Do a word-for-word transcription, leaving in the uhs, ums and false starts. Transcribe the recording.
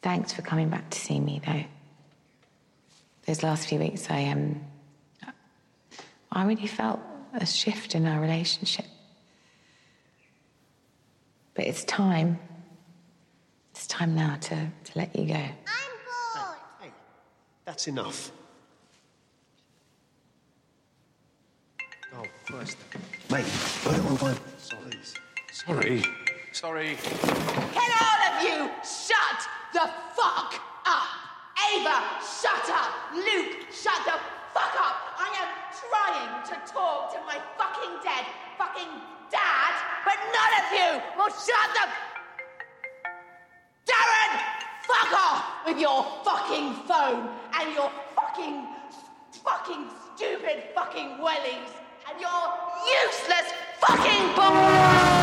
Thanks for coming back to see me, though. Those last few weeks, I, um... I really felt a shift in our relationship. But it's time. It's time now to, to let you go. I'm bored! Hey, hey, that's enough. Oh, Christ. Mate, put it on time. Sorry. Sorry. Sorry. Can all of you shut the fuck up? Ava, shut up! Luke, shut the fuck up! I am trying to talk to my fucking dead fucking dad, but none of you will shut the... Darren! Fuck off with your fucking phone and your fucking, fucking stupid fucking wellies and your useless fucking...